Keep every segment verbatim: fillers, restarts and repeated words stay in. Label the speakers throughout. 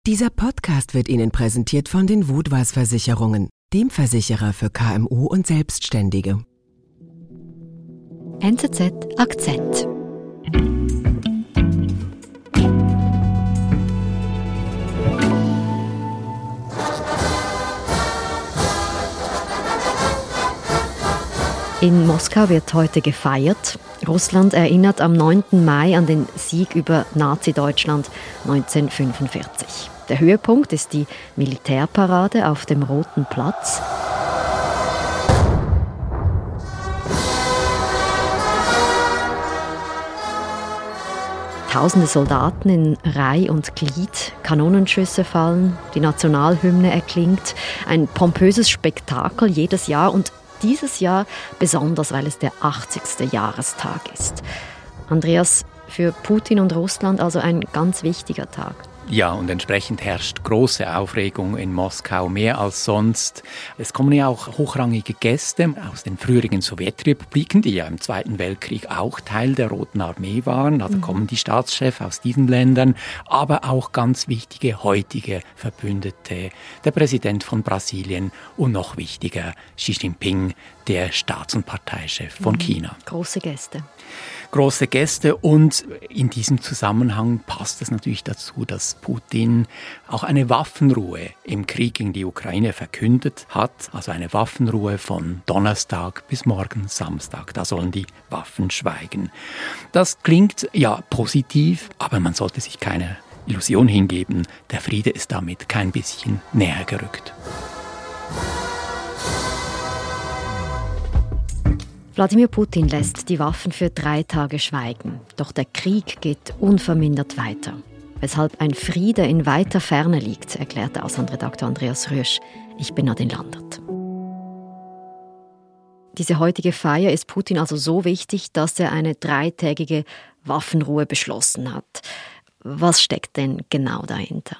Speaker 1: Dieser Podcast wird Ihnen präsentiert von den Vodwas Versicherungen, dem Versicherer für K M U und Selbstständige.
Speaker 2: N Z Z Akzent. In Moskau wird heute gefeiert. Russland erinnert am neunten Mai an den Sieg über Nazi-Deutschland neunzehnhundertfünfundvierzig. Der Höhepunkt ist die Militärparade auf dem Roten Platz. Tausende Soldaten in Reih und Glied, Kanonenschüsse fallen, die Nationalhymne erklingt. Ein pompöses Spektakel jedes Jahr und dieses Jahr besonders, weil es der achtzigste Jahrestag ist. Andreas, für Putin und Russland also ein ganz wichtiger Tag.
Speaker 3: Ja, und entsprechend herrscht große Aufregung in Moskau, mehr als sonst. Es kommen ja auch hochrangige Gäste aus den früheren Sowjetrepubliken, die ja im Zweiten Weltkrieg auch Teil der Roten Armee waren. Also kommen die Staatschefs aus diesen Ländern, aber auch ganz wichtige heutige Verbündete, der Präsident von Brasilien und noch wichtiger Xi Jinping, der Staats- und Parteichef von China.
Speaker 2: Große Gäste.
Speaker 3: Große Gäste und in diesem Zusammenhang passt es natürlich dazu, dass Putin auch eine Waffenruhe im Krieg gegen die Ukraine verkündet hat. Also eine Waffenruhe von Donnerstag bis morgen Samstag. Da sollen die Waffen schweigen. Das klingt ja positiv, aber man sollte sich keine Illusion hingeben. Der Friede ist damit kein bisschen näher gerückt.
Speaker 2: Wladimir Putin lässt die Waffen für drei Tage schweigen. Doch der Krieg geht unvermindert weiter. Weshalb ein Friede in weiter Ferne liegt, erklärte Auslandredakteur Andreas Rüsch. Ich bin Nadine Landert. Diese heutige Feier ist Putin also so wichtig, dass er eine dreitägige Waffenruhe beschlossen hat. Was steckt denn genau dahinter?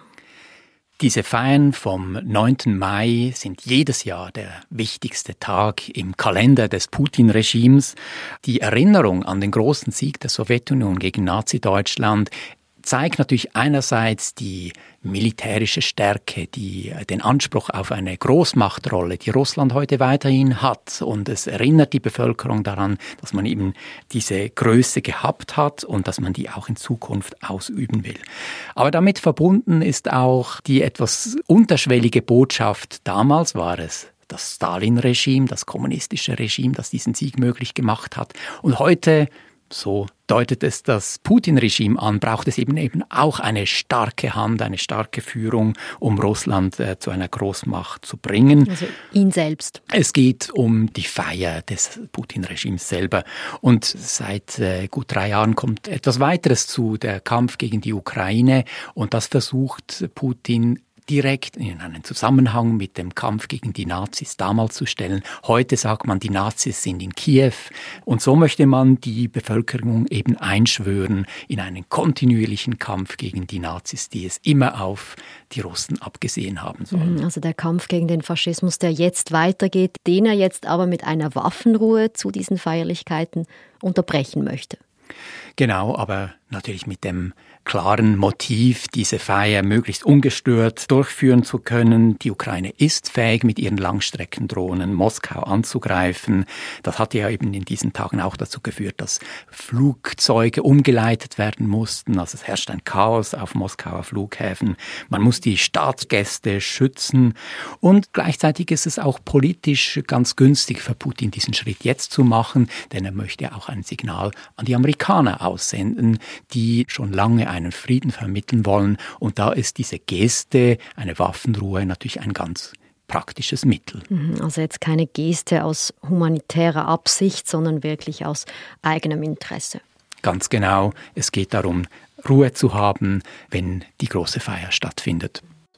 Speaker 3: Diese Feiern vom neunten Mai sind jedes Jahr der wichtigste Tag im Kalender des Putin-Regimes. Die Erinnerung an den großen Sieg der Sowjetunion gegen Nazi-Deutschland zeigt natürlich einerseits die militärische Stärke, die, den Anspruch auf eine Großmachtrolle, die Russland heute weiterhin hat. Und es erinnert die Bevölkerung daran, dass man eben diese Größe gehabt hat und dass man die auch in Zukunft ausüben will. Aber damit verbunden ist auch die etwas unterschwellige Botschaft, damals war es das Stalin-Regime, das kommunistische Regime, das diesen Sieg möglich gemacht hat. Und heute, so deutet es das Putin-Regime an, braucht es eben eben auch eine starke Hand, eine starke Führung, um Russland äh, zu einer Großmacht zu bringen.
Speaker 2: Also ihn selbst.
Speaker 3: Es geht um die Feier des Putin-Regimes selber. Und seit äh, gut drei Jahren kommt etwas weiteres zu, der Kampf gegen die Ukraine. Und das versucht Putin direkt in einen Zusammenhang mit dem Kampf gegen die Nazis damals zu stellen. Heute sagt man, die Nazis sind in Kiew. Und so möchte man die Bevölkerung eben einschwören in einen kontinuierlichen Kampf gegen die Nazis, die es immer auf die Russen abgesehen haben sollen.
Speaker 2: Also der Kampf gegen den Faschismus, der jetzt weitergeht, den er jetzt aber mit einer Waffenruhe zu diesen Feierlichkeiten unterbrechen möchte.
Speaker 3: Genau, aber natürlich mit dem klaren Motiv, diese Feier möglichst ungestört durchführen zu können. Die Ukraine ist fähig, mit ihren Langstreckendrohnen Moskau anzugreifen. Das hat ja eben in diesen Tagen auch dazu geführt, dass Flugzeuge umgeleitet werden mussten. Also es herrscht ein Chaos auf Moskauer Flughäfen. Man muss die Staatsgäste schützen. Und gleichzeitig ist es auch politisch ganz günstig für Putin, diesen Schritt jetzt zu machen, denn er möchte auch ein Signal an die Amerikaner aussenden, die schon lange einen Frieden vermitteln wollen. Und da ist diese Geste, eine Waffenruhe, natürlich ein ganz praktisches Mittel.
Speaker 2: Also jetzt keine Geste aus humanitärer Absicht, sondern wirklich aus eigenem Interesse.
Speaker 3: Ganz genau. Es geht darum, Ruhe zu haben, wenn die große Feier stattfindet.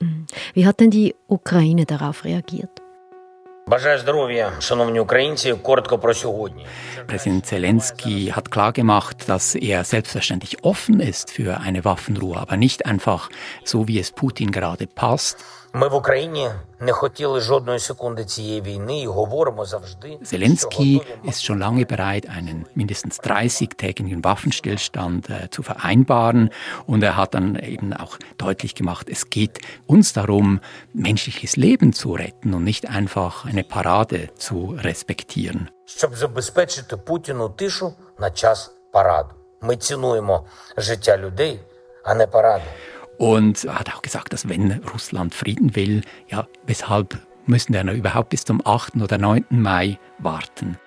Speaker 2: Wie hat denn die Ukraine darauf reagiert?
Speaker 3: Präsident Zelensky hat klargemacht, dass er selbstverständlich offen ist für eine Waffenruhe, aber nicht einfach so, wie es Putin gerade passt. Zelensky ist schon lange bereit, einen mindestens dreißigtägigen Waffenstillstand äh, zu vereinbaren. Und er hat dann eben auch deutlich gemacht, es geht uns darum, menschliches Leben zu retten und nicht einfach eine Parade zu respektieren.
Speaker 4: Щоб забезпечити Путіну тишу на час параду. Ми цінуємо життя людей, а не паради.
Speaker 3: Und er hat auch gesagt, dass wenn Russland Frieden will, ja, weshalb müssen wir überhaupt bis zum achten oder neunten Mai warten?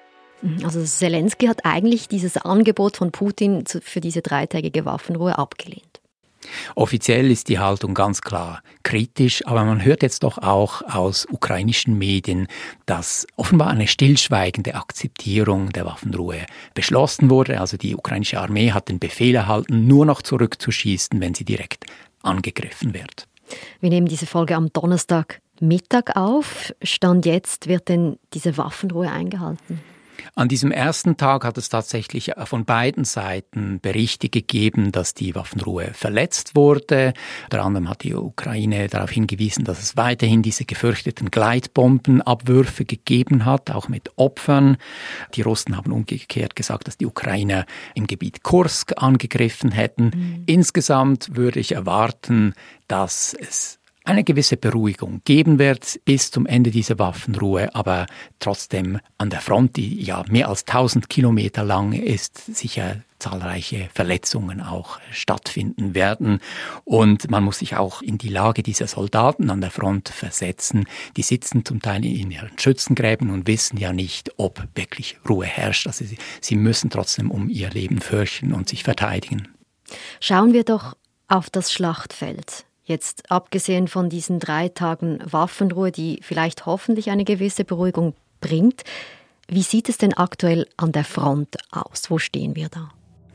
Speaker 2: Also Zelensky hat eigentlich dieses Angebot von Putin für diese dreitägige Waffenruhe abgelehnt.
Speaker 3: Offiziell ist die Haltung ganz klar kritisch, aber man hört jetzt doch auch aus ukrainischen Medien, dass offenbar eine stillschweigende Akzeptierung der Waffenruhe beschlossen wurde. Also die ukrainische Armee hat den Befehl erhalten, nur noch zurückzuschießen, wenn sie direkt angegriffen wird.
Speaker 2: Wir nehmen diese Folge am Donnerstagmittag auf. Stand jetzt, wird denn diese Waffenruhe eingehalten?
Speaker 3: An diesem ersten Tag hat es tatsächlich von beiden Seiten Berichte gegeben, dass die Waffenruhe verletzt wurde. Unter anderem hat die Ukraine darauf hingewiesen, dass es weiterhin diese gefürchteten Gleitbombenabwürfe gegeben hat, auch mit Opfern. Die Russen haben umgekehrt gesagt, dass die Ukrainer im Gebiet Kursk angegriffen hätten. Mhm. Insgesamt würde ich erwarten, dass es eine gewisse Beruhigung geben wird bis zum Ende dieser Waffenruhe, aber trotzdem an der Front, die ja mehr als tausend Kilometer lang ist, sicher zahlreiche Verletzungen auch stattfinden werden. Und man muss sich auch in die Lage dieser Soldaten an der Front versetzen. Die sitzen zum Teil in ihren Schützengräben und wissen ja nicht, ob wirklich Ruhe herrscht. Also sie, sie müssen trotzdem um ihr Leben fürchten und sich verteidigen.
Speaker 2: Schauen wir doch auf das Schlachtfeld. Jetzt abgesehen von diesen drei Tagen Waffenruhe, die vielleicht hoffentlich eine gewisse Beruhigung bringt, wie sieht es denn aktuell an der Front aus? Wo stehen wir da?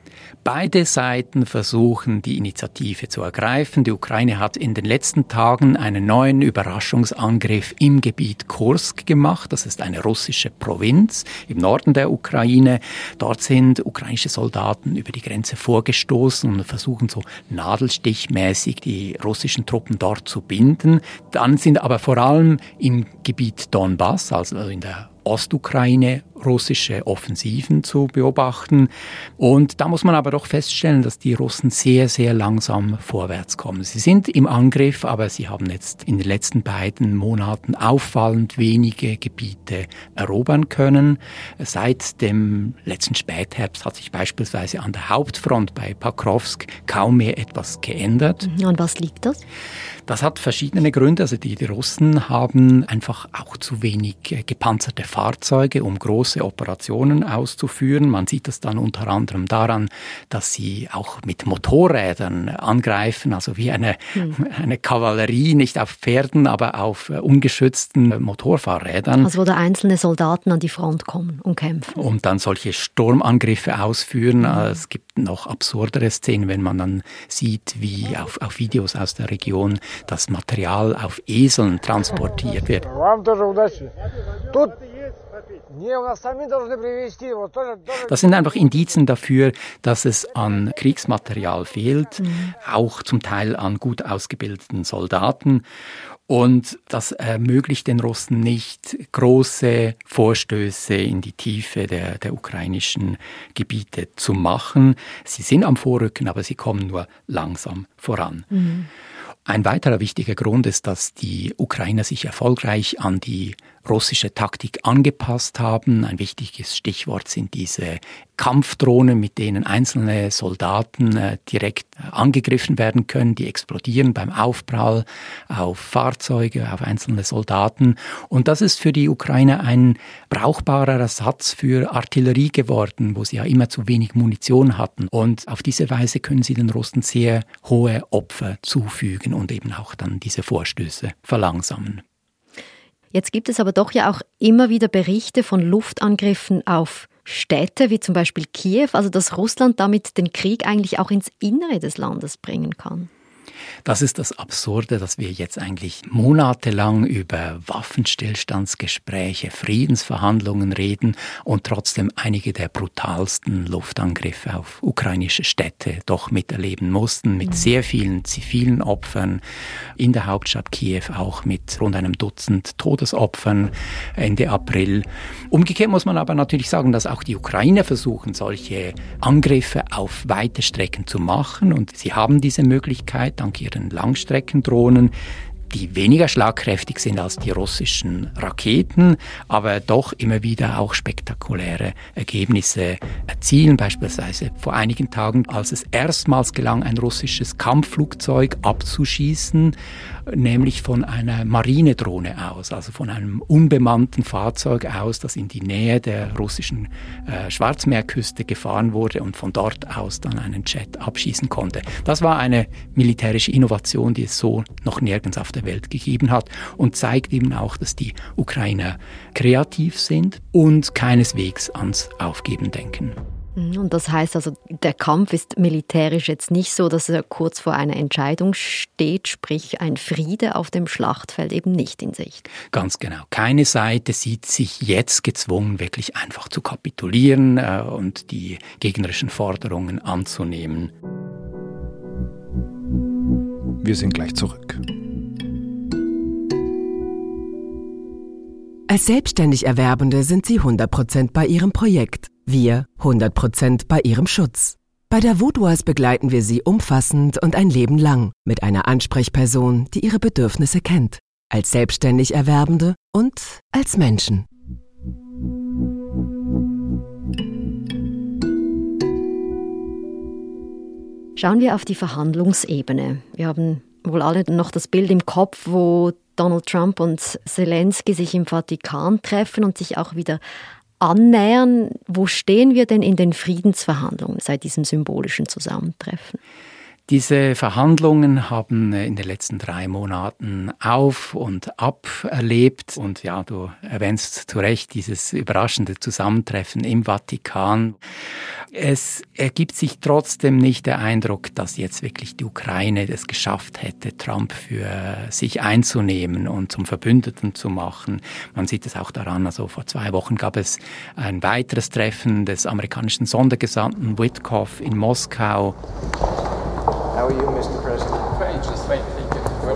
Speaker 3: Beide Seiten versuchen, die Initiative zu ergreifen. Die Ukraine hat in den letzten Tagen einen neuen Überraschungsangriff im Gebiet Kursk gemacht. Das ist eine russische Provinz im Norden der Ukraine. Dort sind ukrainische Soldaten über die Grenze vorgestoßen und versuchen so nadelstichmäßig die russischen Truppen dort zu binden. Dann sind aber vor allem im Gebiet Donbass, also in der Ostukraine, russische Offensiven zu beobachten. Und da muss man aber doch feststellen, dass die Russen sehr, sehr langsam vorwärts kommen. Sie sind im Angriff, aber sie haben jetzt in den letzten beiden Monaten auffallend wenige Gebiete erobern können. Seit dem letzten Spätherbst hat sich beispielsweise an der Hauptfront bei Pokrovsk kaum mehr etwas geändert.
Speaker 2: An was liegt das?
Speaker 3: Das hat verschiedene Gründe. Also die, die Russen haben einfach auch zu wenig gepanzerte Fahrzeuge, um große Operationen auszuführen. Man sieht das dann unter anderem daran, dass sie auch mit Motorrädern angreifen, also wie eine, hm. eine Kavallerie, nicht auf Pferden, aber auf ungeschützten Motorfahrrädern.
Speaker 2: Also wo da einzelne Soldaten an die Front kommen und kämpfen.
Speaker 3: Und dann solche Sturmangriffe ausführen. Hm. Es gibt noch absurdere Szenen, wenn man dann sieht, wie auf, auf Videos aus der Region das Material auf Eseln transportiert wird. Das sind einfach Indizien dafür, dass es an Kriegsmaterial fehlt, mhm. auch zum Teil an gut ausgebildeten Soldaten. Und das ermöglicht den Russen nicht, große Vorstöße in die Tiefe der, der ukrainischen Gebiete zu machen. Sie sind am Vorrücken, aber sie kommen nur langsam voran. Mhm. Ein weiterer wichtiger Grund ist, dass die Ukrainer sich erfolgreich an die russische Taktik angepasst haben. Ein wichtiges Stichwort sind diese Kampfdrohnen, mit denen einzelne Soldaten äh, direkt angegriffen werden können. Die explodieren beim Aufprall auf Fahrzeuge, auf einzelne Soldaten. Und das ist für die Ukrainer ein brauchbarer Ersatz für Artillerie geworden, wo sie ja immer zu wenig Munition hatten. Und auf diese Weise können sie den Russen sehr hohe Opfer zufügen und eben auch dann diese Vorstöße verlangsamen.
Speaker 2: Jetzt gibt es aber doch ja auch immer wieder Berichte von Luftangriffen auf Städte, wie zum Beispiel Kiew, also dass Russland damit den Krieg eigentlich auch ins Innere des Landes bringen kann.
Speaker 3: Das ist das Absurde, dass wir jetzt eigentlich monatelang über Waffenstillstandsgespräche, Friedensverhandlungen reden und trotzdem einige der brutalsten Luftangriffe auf ukrainische Städte doch miterleben mussten, mit sehr vielen zivilen Opfern, in der Hauptstadt Kiew auch mit rund einem Dutzend Todesopfern Ende April. Umgekehrt muss man aber natürlich sagen, dass auch die Ukrainer versuchen, solche Angriffe auf weite Strecken zu machen. Und sie haben diese Möglichkeit dank ihren Langstreckendrohnen, die weniger schlagkräftig sind als die russischen Raketen, aber doch immer wieder auch spektakuläre Ergebnisse erzielen. Beispielsweise vor einigen Tagen, als es erstmals gelang, ein russisches Kampfflugzeug abzuschießen, nämlich von einer Marinedrohne aus, also von einem unbemannten Fahrzeug aus, das in die Nähe der russischen äh, Schwarzmeerküste gefahren wurde und von dort aus dann einen Jet abschießen konnte. Das war eine militärische Innovation, die es so noch nirgends auf der Welt gegeben hat und zeigt eben auch, dass die Ukrainer kreativ sind und keineswegs ans Aufgeben denken.
Speaker 2: Und das heißt also, der Kampf ist militärisch jetzt nicht so, dass er kurz vor einer Entscheidung steht, sprich ein Friede auf dem Schlachtfeld eben nicht in Sicht.
Speaker 3: Ganz genau. Keine Seite sieht sich jetzt gezwungen, wirklich einfach zu kapitulieren äh, und die gegnerischen Forderungen anzunehmen.
Speaker 5: Wir sind gleich zurück.
Speaker 1: Als selbstständig Erwerbende sind Sie hundert Prozent bei Ihrem Projekt. Wir hundert Prozent bei Ihrem Schutz. Bei der Vodouas begleiten wir Sie umfassend und ein Leben lang mit einer Ansprechperson, die Ihre Bedürfnisse kennt. Als selbstständig Erwerbende und als Menschen.
Speaker 2: Schauen wir auf die Verhandlungsebene. Wir haben wohl alle noch das Bild im Kopf, wo Donald Trump und Zelensky sich im Vatikan treffen und sich auch wieder annähern. Wo stehen wir denn in den Friedensverhandlungen seit diesem symbolischen Zusammentreffen?
Speaker 3: Diese Verhandlungen haben in den letzten drei Monaten auf und ab erlebt. Und ja, du erwähnst zu Recht dieses überraschende Zusammentreffen im Vatikan. Es ergibt sich trotzdem nicht der Eindruck, dass jetzt wirklich die Ukraine es geschafft hätte, Trump für sich einzunehmen und zum Verbündeten zu machen. Man sieht es auch daran, also vor zwei Wochen gab es ein weiteres Treffen des amerikanischen Sondergesandten Witkoff in Moskau.
Speaker 6: How are you, Mister President? Fine, just fine, thank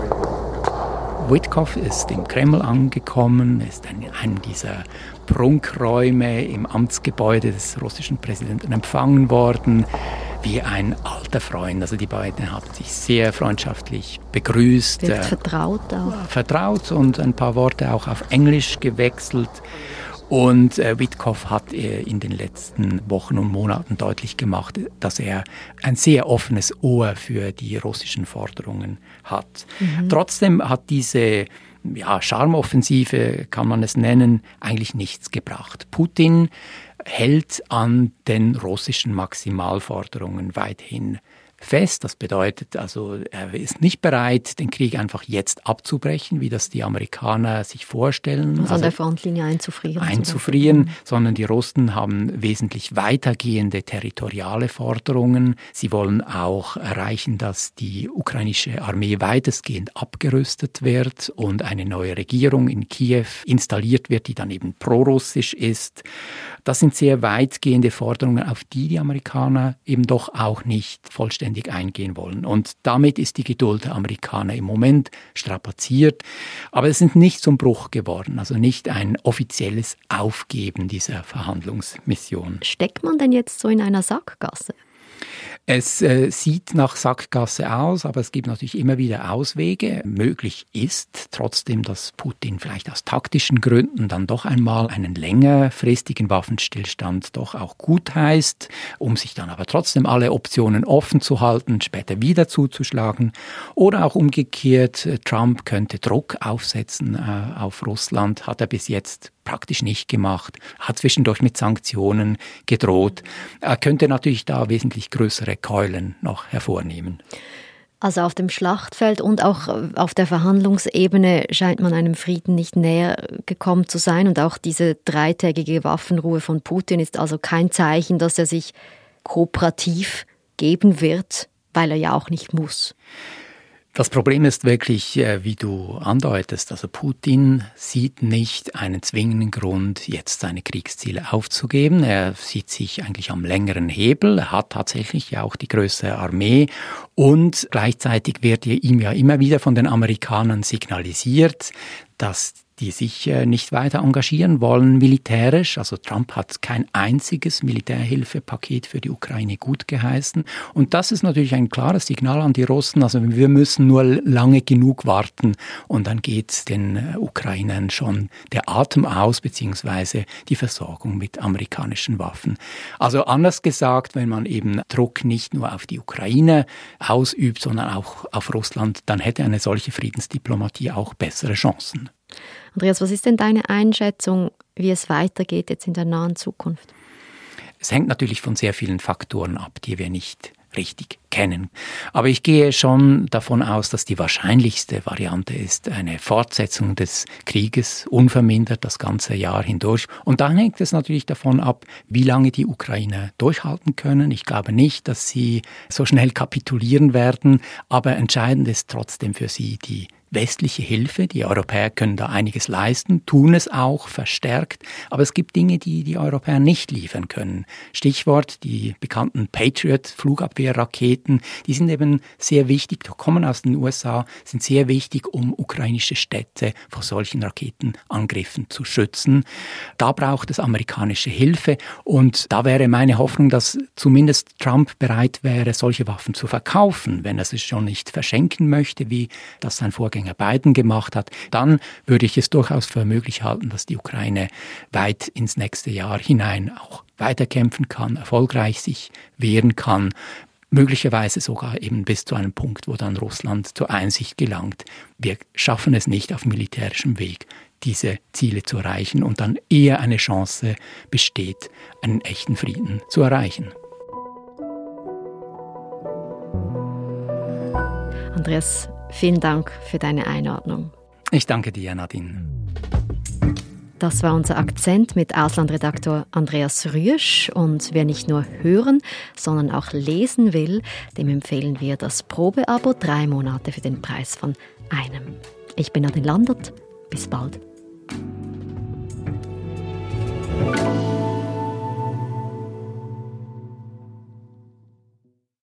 Speaker 6: you.
Speaker 3: Witkoff ist im Kreml angekommen, ist in einem dieser Prunkräume im Amtsgebäude des russischen Präsidenten empfangen worden, wie ein alter Freund. Also die beiden haben sich sehr freundschaftlich begrüßt.
Speaker 2: Wirkt vertraut auch.
Speaker 3: Vertraut und ein paar Worte auch auf Englisch gewechselt. Und äh, Witkoff hat äh, in den letzten Wochen und Monaten deutlich gemacht, dass er ein sehr offenes Ohr für die russischen Forderungen hat. Mhm. Trotzdem hat diese ja, Charmoffensive, kann man es nennen, eigentlich nichts gebracht. Putin hält an den russischen Maximalforderungen weithin fest. Das bedeutet also, er ist nicht bereit, den Krieg einfach jetzt abzubrechen, wie das die Amerikaner sich vorstellen.
Speaker 2: Also an der Frontlinie einzufrieren.
Speaker 3: Einzufrieren, sondern die Russen haben wesentlich weitergehende territoriale Forderungen. Sie wollen auch erreichen, dass die ukrainische Armee weitestgehend abgerüstet wird und eine neue Regierung in Kiew installiert wird, die dann eben prorussisch ist. Das sind sehr weitgehende Forderungen, auf die die Amerikaner eben doch auch nicht vollständig eingehen wollen. Und damit ist die Geduld der Amerikaner im Moment strapaziert. Aber es sind nicht zum Bruch geworden, also nicht ein offizielles Aufgeben dieser Verhandlungsmission.
Speaker 2: Steckt man denn jetzt so in einer Sackgasse?
Speaker 3: Es äh, sieht nach Sackgasse aus, aber es gibt natürlich immer wieder Auswege. Möglich ist trotzdem, dass Putin vielleicht aus taktischen Gründen dann doch einmal einen längerfristigen Waffenstillstand doch auch gutheißt, um sich dann aber trotzdem alle Optionen offen zu halten, später wieder zuzuschlagen. Oder auch umgekehrt, Trump könnte Druck aufsetzen äh, auf Russland, hat er bis jetzt praktisch nicht gemacht, hat zwischendurch mit Sanktionen gedroht. Er könnte natürlich da wesentlich größere Keulen noch hervornehmen.
Speaker 2: Also auf dem Schlachtfeld und auch auf der Verhandlungsebene scheint man einem Frieden nicht näher gekommen zu sein. Und auch diese dreitägige Waffenruhe von Putin ist also kein Zeichen, dass er sich kooperativ geben wird, weil er ja auch nicht muss.
Speaker 3: Das Problem ist wirklich, wie du andeutest, also Putin sieht nicht einen zwingenden Grund, jetzt seine Kriegsziele aufzugeben. Er sieht sich eigentlich am längeren Hebel. Er hat tatsächlich ja auch die größere Armee und gleichzeitig wird ihm ja immer wieder von den Amerikanern signalisiert, dass die sich nicht weiter engagieren wollen militärisch. Also Trump hat kein einziges Militärhilfepaket für die Ukraine gutgeheißen. Und das ist natürlich ein klares Signal an die Russen. Also wir müssen nur lange genug warten und dann geht den Ukrainern schon der Atem aus, beziehungsweise die Versorgung mit amerikanischen Waffen. Also anders gesagt, wenn man eben Druck nicht nur auf die Ukraine ausübt, sondern auch auf Russland, dann hätte eine solche Friedensdiplomatie auch bessere Chancen.
Speaker 2: Andreas, was ist denn deine Einschätzung, wie es weitergeht jetzt in der nahen Zukunft?
Speaker 3: Es hängt natürlich von sehr vielen Faktoren ab, die wir nicht richtig kennen. Aber ich gehe schon davon aus, dass die wahrscheinlichste Variante ist eine Fortsetzung des Krieges, unvermindert das ganze Jahr hindurch. Und dann hängt es natürlich davon ab, wie lange die Ukrainer durchhalten können. Ich glaube nicht, dass sie so schnell kapitulieren werden, aber entscheidend ist trotzdem für sie die westliche Hilfe. Die Europäer können da einiges leisten, tun es auch verstärkt, aber es gibt Dinge, die die Europäer nicht liefern können. Stichwort die bekannten Patriot-Flugabwehrraketen, die sind eben sehr wichtig, die kommen aus den U S A, sind sehr wichtig, um ukrainische Städte vor solchen Raketenangriffen zu schützen. Da braucht es amerikanische Hilfe und da wäre meine Hoffnung, dass zumindest Trump bereit wäre, solche Waffen zu verkaufen, wenn er es schon nicht verschenken möchte, wie das sein Vorgänger Biden gemacht hat, dann würde ich es durchaus für möglich halten, dass die Ukraine weit ins nächste Jahr hinein auch weiterkämpfen kann, erfolgreich sich wehren kann, möglicherweise sogar eben bis zu einem Punkt, wo dann Russland zur Einsicht gelangt. Wir schaffen es nicht auf militärischem Weg, diese Ziele zu erreichen und dann eher eine Chance besteht, einen echten Frieden zu erreichen.
Speaker 2: Andreas, vielen Dank für deine Einordnung.
Speaker 3: Ich danke dir, Nadine.
Speaker 2: Das war unser Akzent mit Auslandredaktor Andreas Rüesch. Und wer nicht nur hören, sondern auch lesen will, dem empfehlen wir das Probeabo, drei Monate für den Preis von einem. Ich bin Nadine Landert. Bis bald.